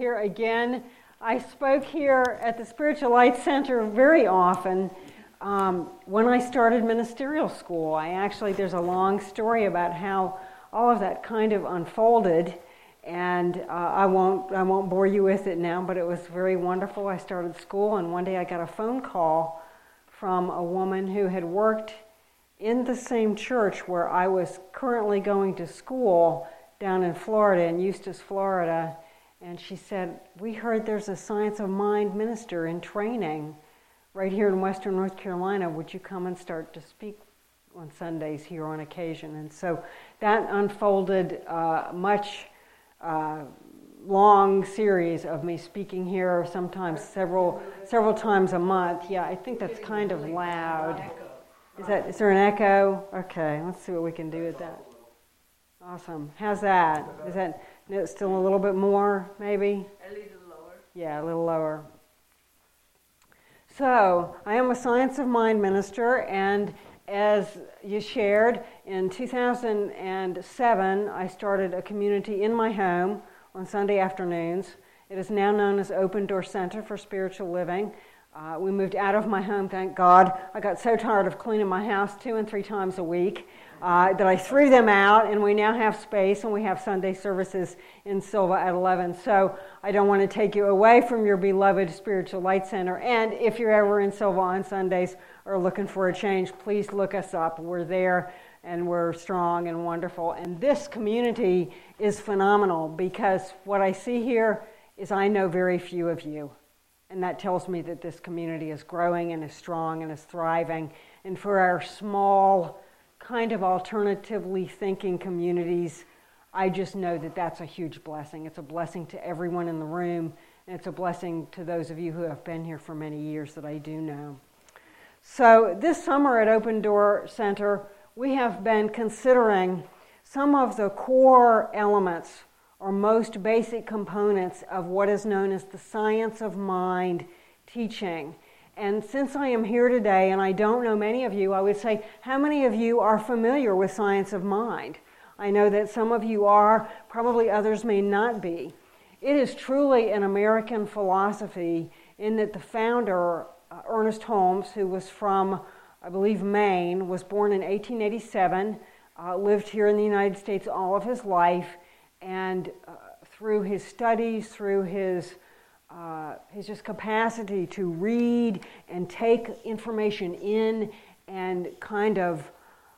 here again. I spoke here at the Spiritual Light Center very often when I started ministerial school. There's a long story about how all of that kind of unfolded, and I won't bore you with it now, but it was very wonderful. I started school, and one day I got a phone call from a woman who had worked in the same church where I was currently going to school down in Florida, in Eustis, Florida. And she said, "We heard there's a Science of Mind minister in training right here in Western North Carolina. Would you come and start to speak on Sundays here on occasion?" And so that unfolded much long series of me speaking here, sometimes several times a month. Yeah, I think that's kind of loud. Is there an echo? Okay, let's see what we can do with that. Awesome. How's that? Is that still a little bit more, maybe? A little lower. Yeah, a little lower. So, I am a Science of Mind minister, and as you shared, in 2007, I started a community in my home on Sunday afternoons. It is now known as Open Door Center for Spiritual Living. We moved out of my home, thank God. I got so tired of cleaning my house 2 and 3 times a week that I threw them out, and we now have space, and we have Sunday services in Silva at 11. So I don't want to take you away from your beloved Spiritual Light Center. And if you're ever in Silva on Sundays or looking for a change, please look us up. We're there, and we're strong and wonderful. And this community is phenomenal, because what I see here is I know very few of you. And that tells me that this community is growing and is strong and is thriving. And for our small, kind of alternatively thinking communities, I just know that that's a huge blessing. It's a blessing to everyone in the room, and it's a blessing to those of you who have been here for many years that I do know. So this summer at Open Door Center, we have been considering some of the core elements or most basic components of what is known as the Science of Mind teaching. And since I am here today, and I don't know many of you, I would say, how many of you are familiar with Science of Mind? I know that some of you are, probably others may not be. It is truly an American philosophy in that the founder, Ernest Holmes, who was from, I believe, Maine, was born in 1887, lived here in the United States all of his life, and through his studies, through his just capacity to read and take information in and kind of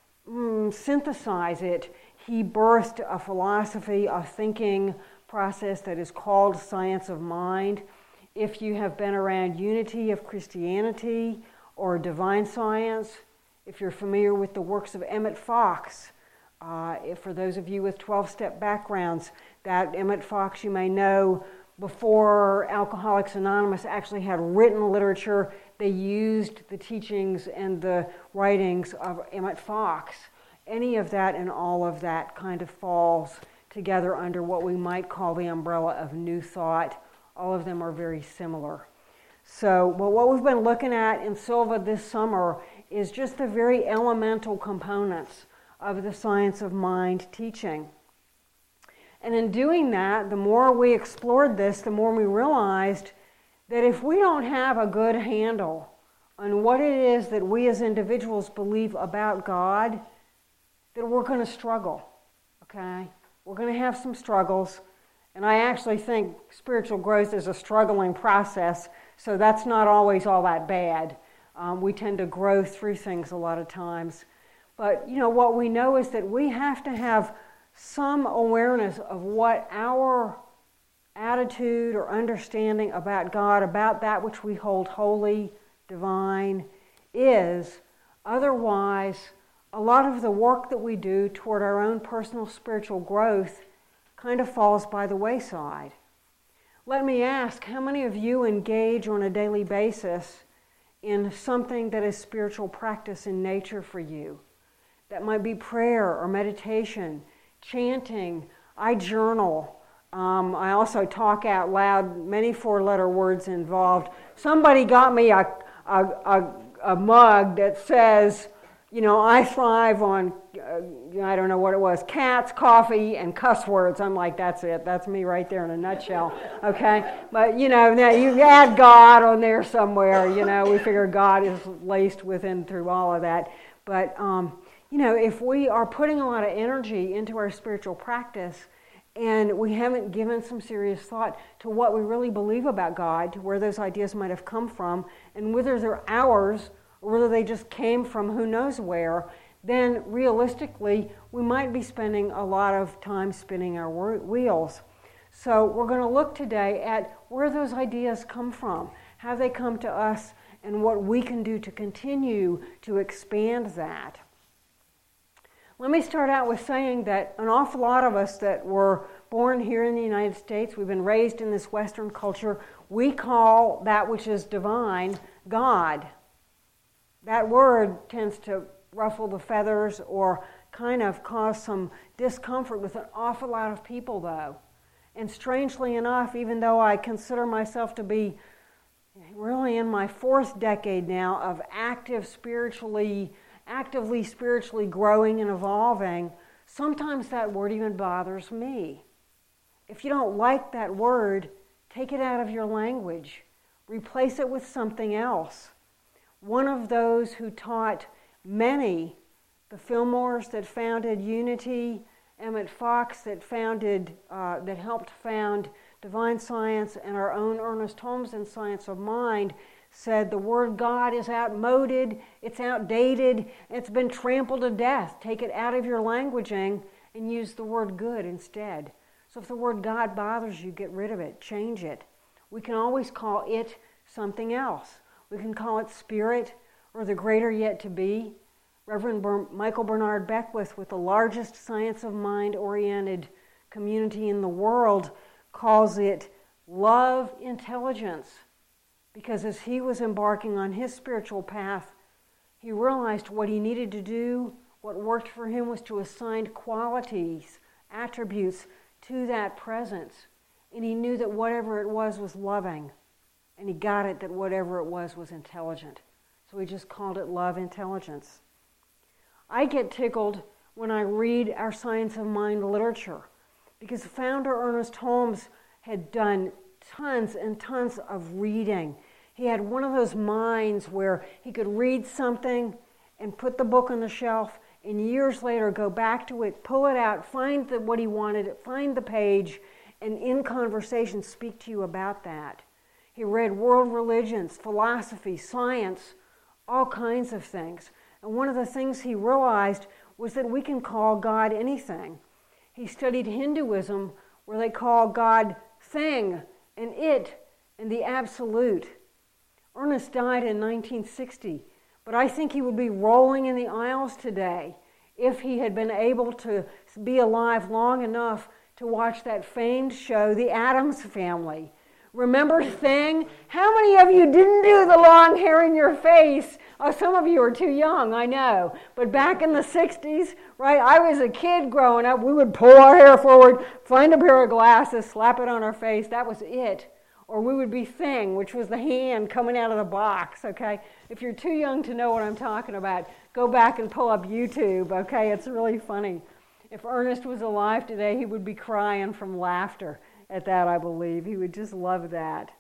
synthesize it, he birthed a philosophy, a thinking process that is called Science of Mind. If you have been around Unity of Christianity or Divine Science, if you're familiar with the works of Emmett Fox, for those of you with 12-step backgrounds, that Emmett Fox, you may know, before Alcoholics Anonymous actually had written literature, they used the teachings and the writings of Emmett Fox. Any of that and all of that kind of falls together under what we might call the umbrella of New Thought. All of them are very similar. So, what we've been looking at in Silva this summer is just the very elemental components of the Science of Mind teaching. And in doing that, the more we explored this, the more we realized that if we don't have a good handle on what it is that we as individuals believe about God, that we're going to struggle, okay? We're going to have some struggles, and I actually think spiritual growth is a struggling process, so that's not always all that bad. We tend to grow through things a lot of times. But, what we know is that we have to have some awareness of what our attitude or understanding about God, about that which we hold holy, divine, is. Otherwise, a lot of the work that we do toward our own personal spiritual growth kind of falls by the wayside. Let me ask, how many of you engage on a daily basis in something that is spiritual practice in nature for you? That might be prayer or meditation, chanting. I journal. I also talk out loud, many 4-letter words involved. Somebody got me a mug that says, I thrive on, I don't know what it was, cats, coffee, and cuss words. I'm like, that's it. That's me right there in a nutshell, okay? But, now you add God on there somewhere, we figure God is laced within through all of that. But, if we are putting a lot of energy into our spiritual practice and we haven't given some serious thought to what we really believe about God, to where those ideas might have come from, and whether they're ours or whether they just came from who knows where, then realistically, we might be spending a lot of time spinning our wheels. So we're going to look today at where those ideas come from, how they come to us, and what we can do to continue to expand that. Let me start out with saying that an awful lot of us that were born here in the United States, we've been raised in this Western culture, we call that which is divine God. That word tends to ruffle the feathers or kind of cause some discomfort with an awful lot of people, though. And strangely enough, even though I consider myself to be really in my 4th decade now of actively spiritually growing and evolving, sometimes that word even bothers me. If you don't like that word, take it out of your language. Replace it with something else. One of those who taught many, the Fillmores that founded Unity, Emmett Fox that helped found Divine Science, and our own Ernest Holmes in Science of Mind, said the word God is outmoded, it's outdated, it's been trampled to death. Take it out of your languaging and use the word good instead. So if the word God bothers you, get rid of it, change it. We can always call it something else. We can call it spirit or the greater yet to be. Reverend Michael Bernard Beckwith, with the largest Science of Mind-oriented community in the world, calls it love intelligence. Because as he was embarking on his spiritual path, he realized what he needed to do, what worked for him was to assign qualities, attributes to that presence. And he knew that whatever it was loving. And he got it that whatever it was intelligent. So he just called it love intelligence. I get tickled when I read our Science of Mind literature because founder Ernest Holmes had done tons and tons of reading. He had one of those minds where he could read something and put the book on the shelf and years later go back to it, pull it out, find what he wanted, find the page, and in conversation speak to you about that. He read world religions, philosophy, science, all kinds of things. And one of the things he realized was that we can call God anything. He studied Hinduism, where they call God thing and it and the absolute. Ernest died in 1960, but I think he would be rolling in the aisles today if he had been able to be alive long enough to watch that famed show, The Addams Family. Remember Thing? How many of you didn't do the long hair in your face? Oh, some of you are too young, I know. But back in the 60s, right, I was a kid growing up. We would pull our hair forward, find a pair of glasses, slap it on our face. That was it. Or we would be Thing, which was the hand coming out of the box, okay? If you're too young to know what I'm talking about, go back and pull up YouTube, okay? It's really funny. If Ernest was alive today, he would be crying from laughter at that, I believe. He would just love that.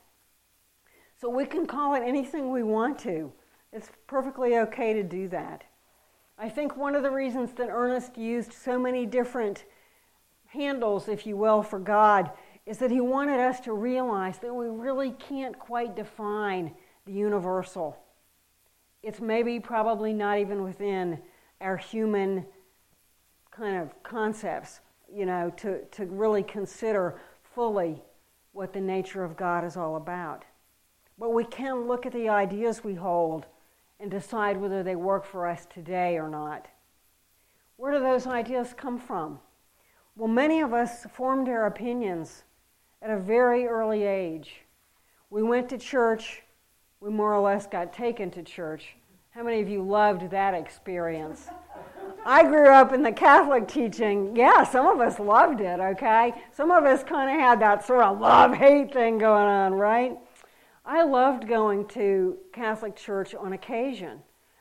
So we can call it anything we want to. It's perfectly okay to do that. I think one of the reasons that Ernest used so many different handles, if you will, for God is that he wanted us to realize that we really can't quite define the universal. It's maybe probably not even within our human kind of concepts, to really consider fully what the nature of God is all about. But we can look at the ideas we hold and decide whether they work for us today or not. Where do those ideas come from? Well, many of us formed our opinions at a very early age. We went to church. We more or less got taken to church. How many of you loved that experience? I grew up in the Catholic teaching. Yeah, some of us loved it, okay? Some of us kind of had that sort of love-hate thing going on, right? I loved going to Catholic church on occasion.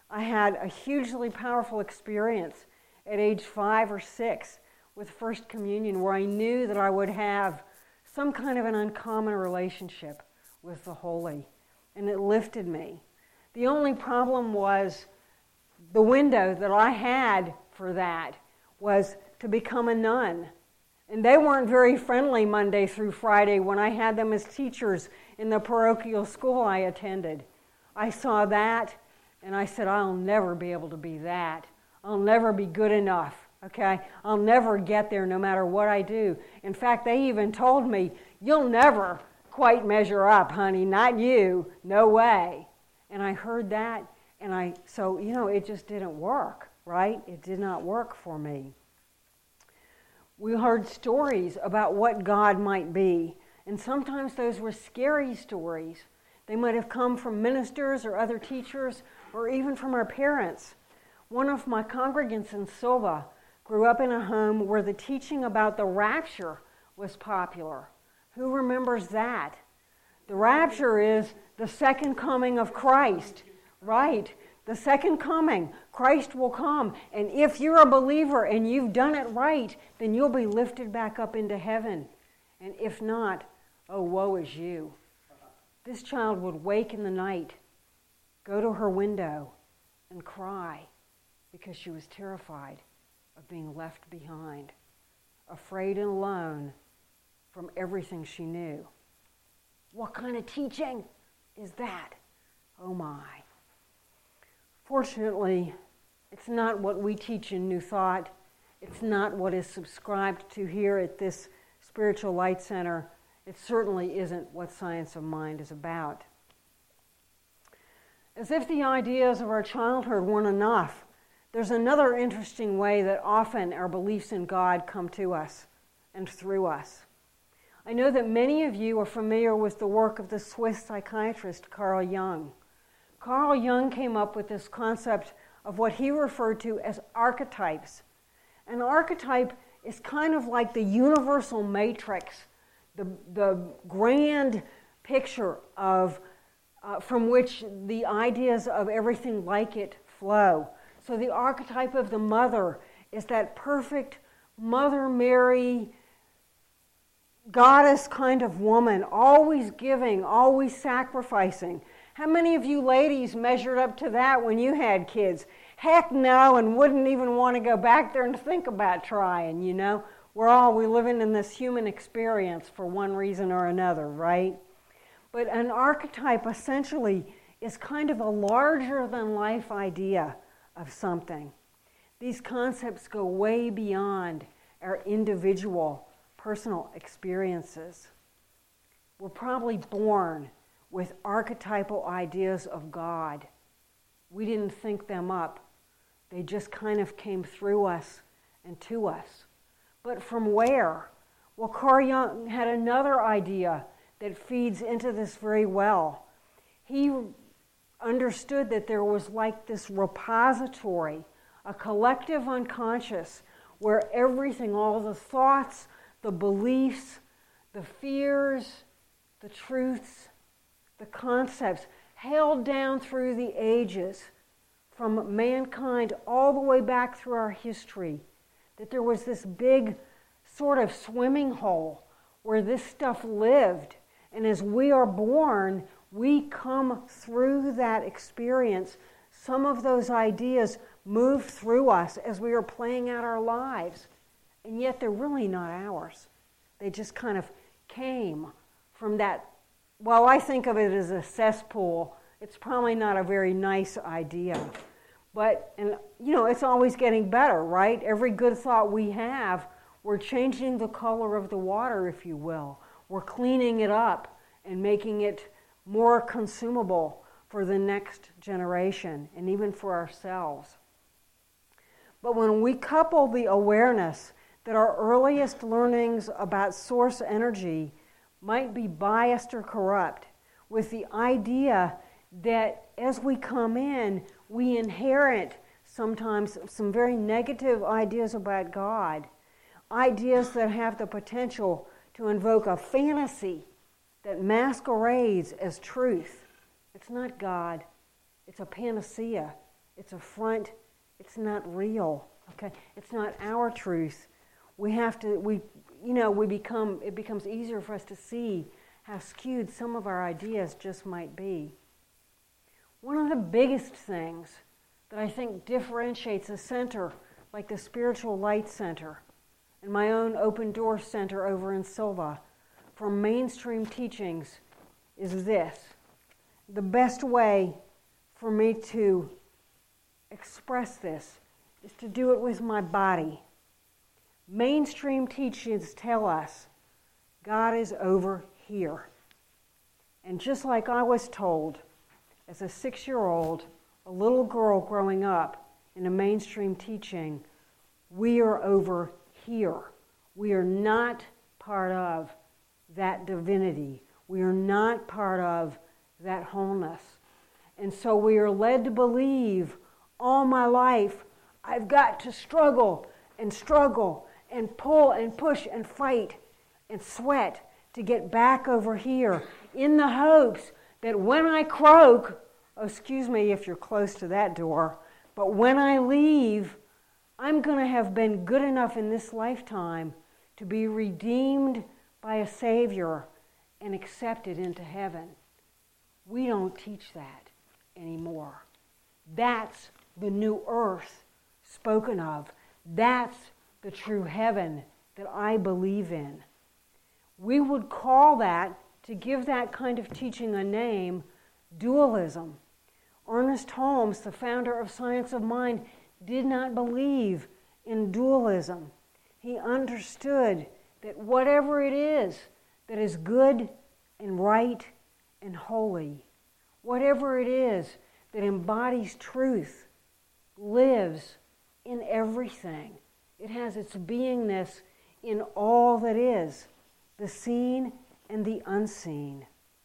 I had a hugely powerful experience at age 5 or 6 with First Communion, where I knew that I would have some kind of an uncommon relationship with the Holy, and it lifted me. The only problem was the window that I had for that was to become a nun. And they weren't very friendly Monday through Friday when I had them as teachers in the parochial school I attended. I saw that, and I said, I'll never be able to be that. I'll never be good enough, okay? I'll never get there no matter what I do. In fact, they even told me, you'll never quite measure up, honey, not you, no way. And I heard that, and it just didn't work, right? It did not work for me. We heard stories about what God might be, and sometimes those were scary stories. They might have come from ministers or other teachers, or even from our parents. One of my congregants in Silva grew up in a home where the teaching about the rapture was popular. Who remembers that? The rapture is the second coming of Christ, right? The second coming. Christ will come, and if you're a believer and you've done it right, then you'll be lifted back up into heaven. And if not, oh, woe is you. This child would wake in the night, go to her window, and cry because she was terrified of being left behind, afraid and alone from everything she knew. What kind of teaching is that? Oh my. Fortunately, it's not what we teach in New Thought. It's not what is subscribed to here at this Spiritual Light Center. It certainly isn't what Science of Mind is about. As if the ideas of our childhood weren't enough, there's another interesting way that often our beliefs in God come to us and through us. I know that many of you are familiar with the work of the Swiss psychiatrist Carl Jung. Carl Jung came up with this concept of what he referred to as archetypes. An archetype is kind of like the universal matrix, the grand picture of from which the ideas of everything like it flow. So the archetype of the mother is that perfect Mother Mary, goddess kind of woman, always giving, always sacrificing. How many of you ladies measured up to that when you had kids? Heck no, and wouldn't even want to go back there and think about trying, you know? We're living in this human experience for one reason or another, right? But an archetype essentially is kind of a larger-than-life idea of something. These concepts go way beyond our individual, personal experiences. We're probably born with archetypal ideas of God. We didn't think them up. They just kind of came through us and to us. But from where? Well, Carl Jung had another idea that feeds into this very well. He understood that there was like this repository, a collective unconscious, where everything, all the thoughts, the beliefs, the fears, the truths, the concepts, held down through the ages, from mankind all the way back through our history, that there was this big sort of swimming hole where this stuff lived. And as we are born, we come through that experience. Some of those ideas move through us as we are playing out our lives. And yet they're really not ours. They just kind of came from that. While I think of it as a cesspool, it's probably not a very nice idea. But, it's always getting better, right? Every good thought we have, we're changing the color of the water, if you will. We're cleaning it up and making it more consumable for the next generation and even for ourselves. But when we couple the awareness that our earliest learnings about source energy might be biased or corrupt with the idea that as we come in, we inherit sometimes some very negative ideas about God, ideas that have the potential to invoke a fantasy that masquerades as truth. It's not God. It's a panacea. It's a front. It's not real. Okay, it's not our truth. It becomes easier for us to see how skewed some of our ideas just might be. One of the biggest things that I think differentiates a center like the Spiritual Light Center and my own Open Door Center over in Silva from mainstream teachings is this. The best way for me to express this is to do it with my body. Mainstream teachings tell us God is over here. And just like I was told as a 6-year-old, a little girl growing up in a mainstream teaching, we are over here. We are not part of that divinity. We are not part of that wholeness. And so we are led to believe all my life I've got to struggle and pull and push and fight and sweat to get back over here in the hopes that when I croak, excuse me if you're close to that door, but when I leave, I'm going to have been good enough in this lifetime to be redeemed by a Savior and accepted into heaven. We don't teach that anymore. That's the new earth spoken of. That's the true heaven that I believe in. We would call that, to give that kind of teaching a name, dualism. Ernest Holmes, the founder of Science of Mind, did not believe in dualism. He understood that whatever it is that is good and right and holy, whatever it is that embodies truth, lives in everything. It has its beingness in all that is, the seen and the unseen.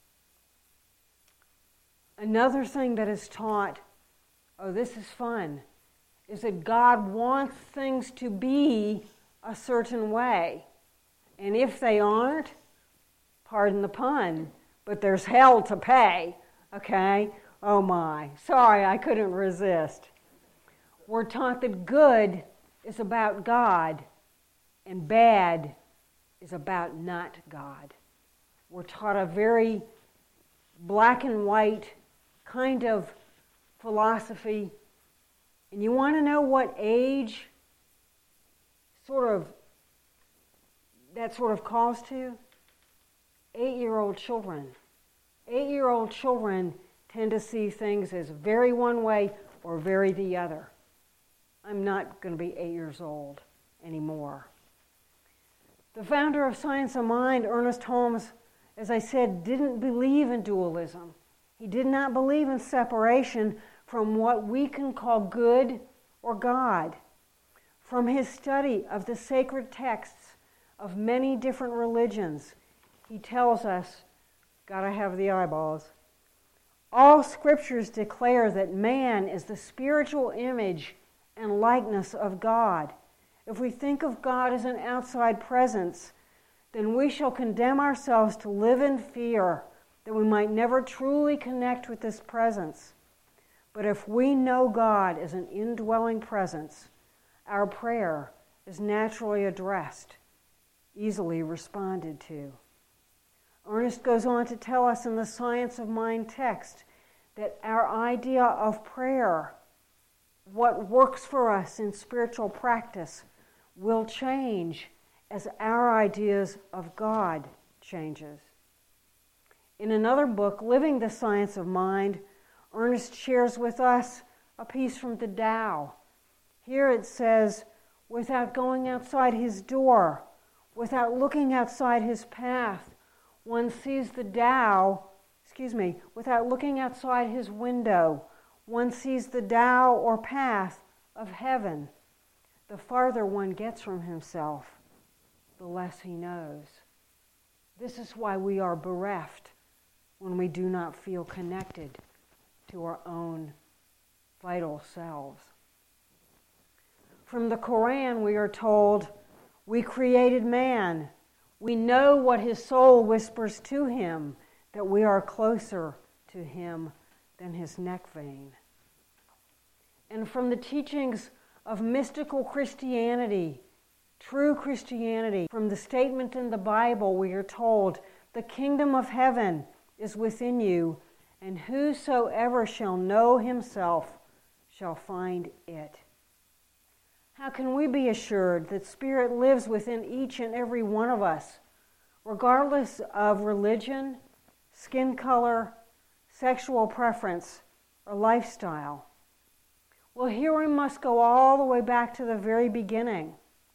Another thing that is taught, oh, this is fun, is that God wants things to be a certain way. And if they aren't, pardon the pun, but there's hell to pay, okay? Oh my, sorry, I couldn't resist. We're taught that good is about God and bad is about not God. We're taught a very black and white kind of philosophy. And you want to know what age that calls to? 8-year-old children. 8-year-old children tend to see things as very one way or very the other. I'm not going to be 8 years old anymore. The founder of Science of Mind, Ernest Holmes, as I said, didn't believe in dualism. He did not believe in separation from what we can call good or God. From his study of the sacred texts of many different religions, he tells us, gotta have the eyeballs, all scriptures declare that man is the spiritual image and likeness of God. If we think of God as an outside presence, then we shall condemn ourselves to live in fear that we might never truly connect with this presence. But if we know God as an indwelling presence, our prayer is naturally addressed, easily responded to. Ernest goes on to tell us in the Science of Mind text that our idea of prayer, what works for us in spiritual practice, will change as our ideas of God changes. In another book, Living the Science of Mind, Ernest shares with us a piece from the Tao. Here it says, without going outside his door, without looking outside his path, one sees the Tao, without looking outside his window, one sees the Tao or path of heaven. The farther one gets from himself, the less he knows. This is why we are bereft when we do not feel connected to our own vital selves. From the Quran, we are told, we created man. We know what his soul whispers to him, that we are closer to him than his neck vein. and from the teachings of mystical Christianity, true Christianity. From the statement in the Bible, we are told, the kingdom of heaven is within you, and whosoever shall know himself shall find it. How can we be assured that Spirit lives within each and every one of us, regardless of religion, skin color, sexual preference, or lifestyle? Well, here we must go all the way back to the very beginning.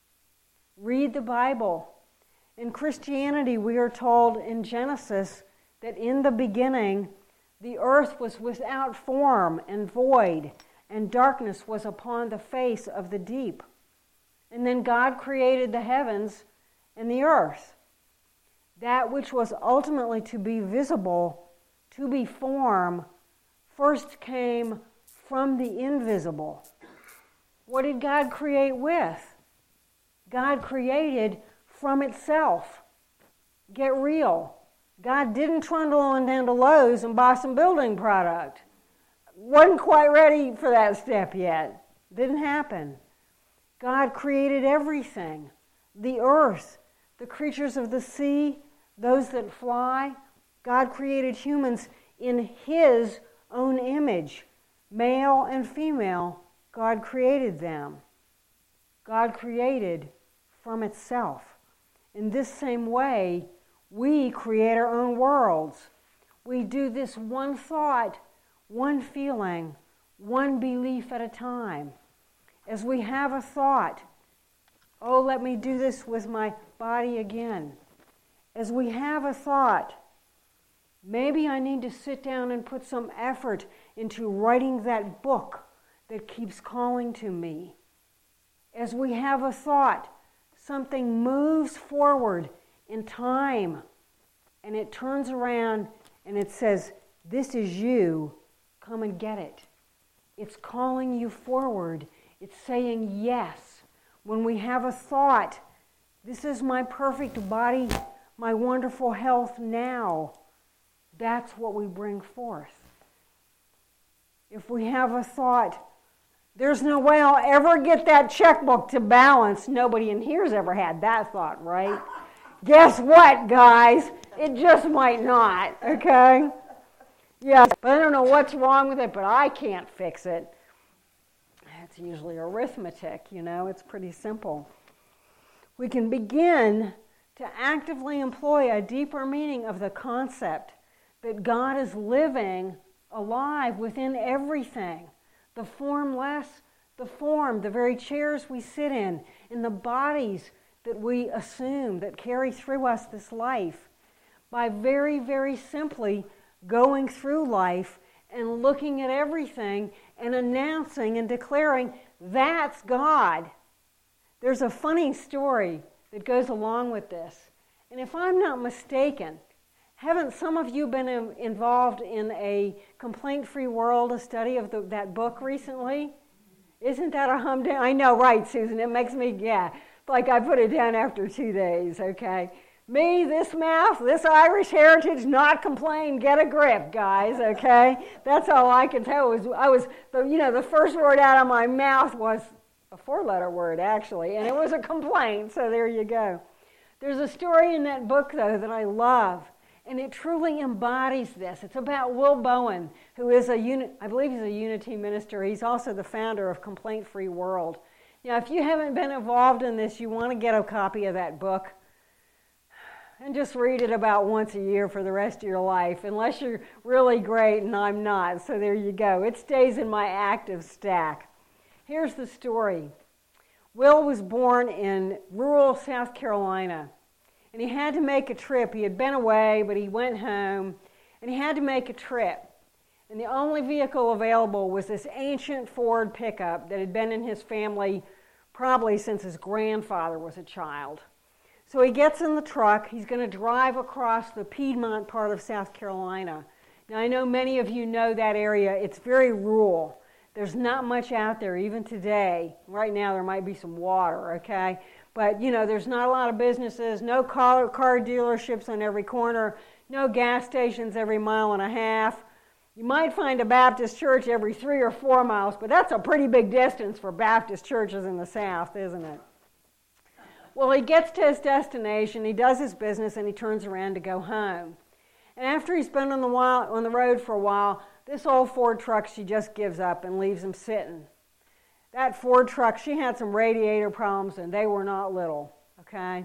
Read the Bible. In Christianity, we are told in Genesis that in the beginning, the earth was without form and void, and darkness was upon the face of the deep. And then God created the heavens and the earth. That which was ultimately to be visible, to be form, first came from the invisible. What did God create with? God created from itself. Get real. God didn't trundle on down to Lowe's and buy some building product. Wasn't quite ready for that step yet. Didn't happen. God created everything. The earth, the creatures of the sea, those that fly. God created humans in His own image. Male and female, God created them. God created from itself. In this same way, we create our own worlds. We do this one thought, one feeling, one belief at a time. As we have a thought, oh, let me do this with my body again. As we have a thought, maybe I need to sit down and put some effort into writing that book that keeps calling to me. As we have a thought, something moves forward in time, and it turns around and it says, this is you, come and get it. It's calling you forward. It's saying yes. When we have a thought, this is my perfect body, my wonderful health now, that's what we bring forth. If we have a thought, there's no way I'll ever get that checkbook to balance. Nobody in here's ever had that thought, right? Guess what, guys? It just might not, okay? Yes, but I don't know what's wrong with it, but I can't fix it. It's usually arithmetic, it's pretty simple. We can begin to actively employ a deeper meaning of the concept that God is living, alive within everything. The formless, the form, the very chairs we sit in the bodies that we assume that carry through us this life. By very, very simply going through life and looking at everything and announcing and declaring, that's God. There's a funny story that goes along with this. And if I'm not mistaken, haven't some of you been involved in a Complaint-Free World, a study of that book recently? Isn't that a humdinger? I know, right, Susan? It makes me, like I put it down after 2 days, okay? Me, this mouth, this Irish heritage, not complain, get a grip, guys, okay? That's all I can tell. The first word out of my mouth was a 4-letter word, actually, and it was a complaint, so there you go. There's a story in that book, though, that I love, and it truly embodies this. It's about Will Bowen, who is I believe he's a Unity minister. He's also the founder of Complaint-Free World. Now, if you haven't been involved in this, you want to get a copy of that book and just read it about once a year for the rest of your life, unless you're really great, and I'm not, so there you go. It stays in my active stack. Here's the story. Will was born in rural South Carolina, and he had to make a trip. He had been away, but he went home, and he had to make a trip. And the only vehicle available was this ancient Ford pickup that had been in his family probably since his grandfather was a child. So he gets in the truck. He's going to drive across the Piedmont part of South Carolina. Now, I know many of you know that area. It's very rural. There's not much out there, even today. Right now, there might be some water, okay? But, there's not a lot of businesses, no car dealerships on every corner, no gas stations every mile and a half. You might find a Baptist church every 3 or 4 miles, but that's a pretty big distance for Baptist churches in the South, isn't it? Well, he gets to his destination, he does his business, and he turns around to go home. And after he's been on the road for a while, this old Ford truck, she just gives up and leaves him sitting. That Ford truck, she had some radiator problems, and they were not little, okay?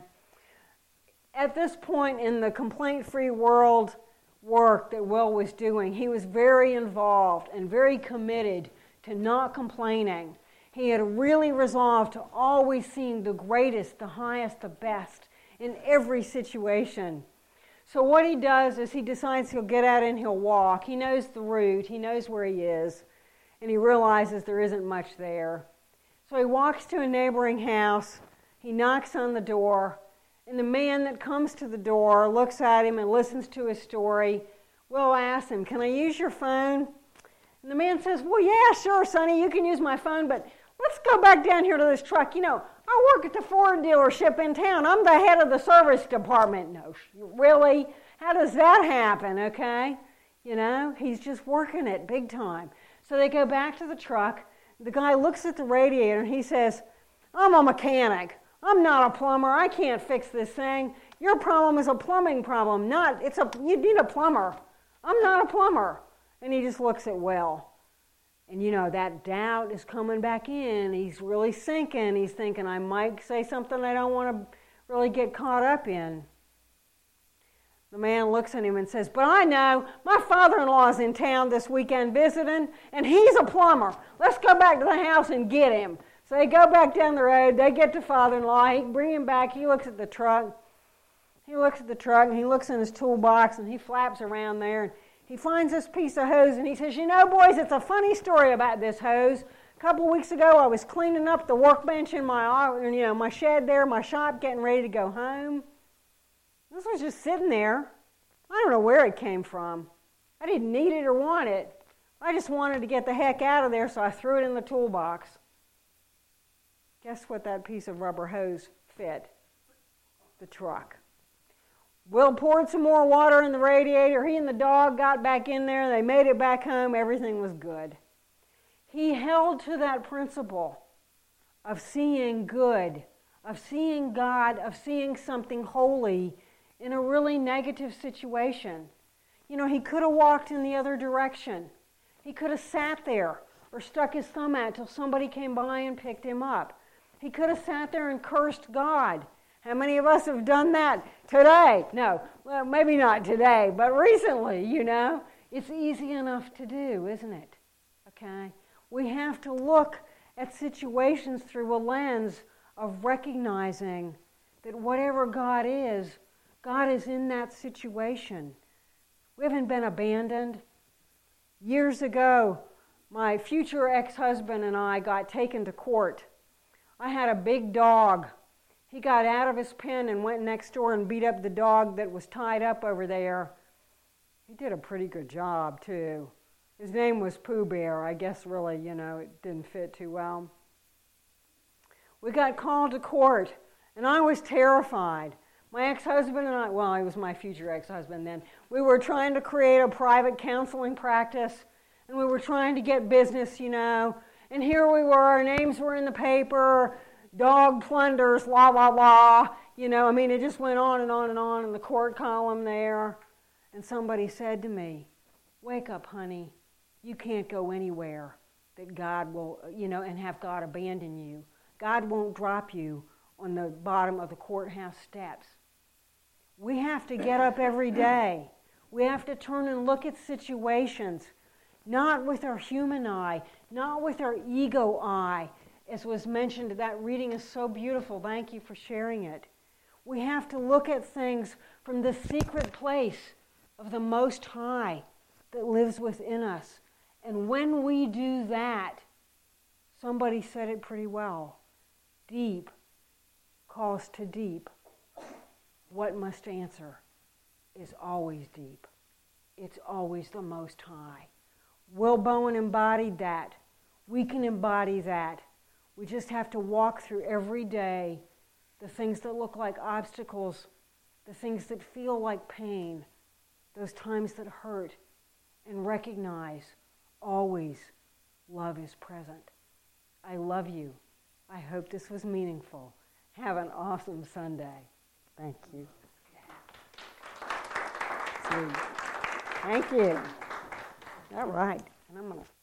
At this point in the complaint-free world work that Will was doing, he was very involved and very committed to not complaining. He had really resolved to always seeing the greatest, the highest, the best in every situation. So what he does is he decides he'll get out and he'll walk. He knows the route, he knows where he is, and he realizes there isn't much there. So he walks to a neighboring house, he knocks on the door, and the man that comes to the door looks at him and listens to his story. Will asks him, "Can I use your phone?" And the man says, "Well, yeah, sure, Sonny, you can use my phone, but let's go back down here to this truck. You know, I work at the Ford dealership in town. I'm the head of the service department." No, really? How does that happen, okay? You know, he's just working it big time. So they go back to the truck. The guy looks at the radiator and he says, "I'm a mechanic. I'm not a plumber. I can't fix this thing. Your problem is a plumbing problem. You need a plumber. I'm not a plumber." And he just looks at Will. And you know, that doubt is coming back in. He's really sinking. He's thinking, I might say something I don't want to really get caught up in. The man looks at him and says, "But I know, my father-in-law is in town this weekend visiting, and he's a plumber. Let's go back to the house and get him." So they go back down the road. They get to father-in-law. He bring him back. He looks at the truck. He looks at the truck, and he looks in his toolbox, and he flaps around there. And he finds this piece of hose, and he says, "You know, boys, it's a funny story about this hose. A couple weeks ago, I was cleaning up the workbench in my shed there, my shop, getting ready to go home. This was just sitting there. I don't know where it came from. I didn't need it or want it. I just wanted to get the heck out of there, so I threw it in the toolbox." Guess what that piece of rubber hose fit? The truck. Will poured some more water in the radiator. He and the dog got back in there. They made it back home. Everything was good. He held to that principle of seeing good, of seeing God, of seeing something holy in a really negative situation. You know, he could have walked in the other direction. He could have sat there or stuck his thumb out till somebody came by and picked him up. He could have sat there and cursed God. How many of us have done that today? No, well, maybe not today, but recently, you know. It's easy enough to do, isn't it? Okay? We have to look at situations through a lens of recognizing that whatever God is in that situation. We haven't been abandoned. Years ago, my future ex-husband and I got taken to court. I had a big dog. He got out of his pen and went next door and beat up the dog that was tied up over there. He did a pretty good job, too. His name was Pooh Bear. I guess really, you know, it didn't fit too well. We got called to court, and I was terrified. My ex-husband and I, well, he was my future ex-husband then, we were trying to create a private counseling practice, and we were trying to get business, you know, and here we were, our names were in the paper, dog plunders, la, la, la, you know, I mean, it just went on and on and on in the court column there, and somebody said to me, "Wake up, honey, you can't go anywhere that God will, you know, and have God abandon you. God won't drop you on the bottom of the courthouse steps." We have to get up every day. We have to turn and look at situations, not with our human eye, not with our ego eye. As was mentioned, that reading is so beautiful. Thank you for sharing it. We have to look at things from the secret place of the Most High that lives within us. And when we do that, somebody said it pretty well, deep calls to deep. What must answer is always deep. It's always the Most High. Will Bowen embodied that. We can embody that. We just have to walk through every day the things that look like obstacles, the things that feel like pain, those times that hurt, and recognize always love is present. I love you. I hope this was meaningful. Have an awesome Sunday. Thank you. Sweet. Thank you. All right. And I'm going to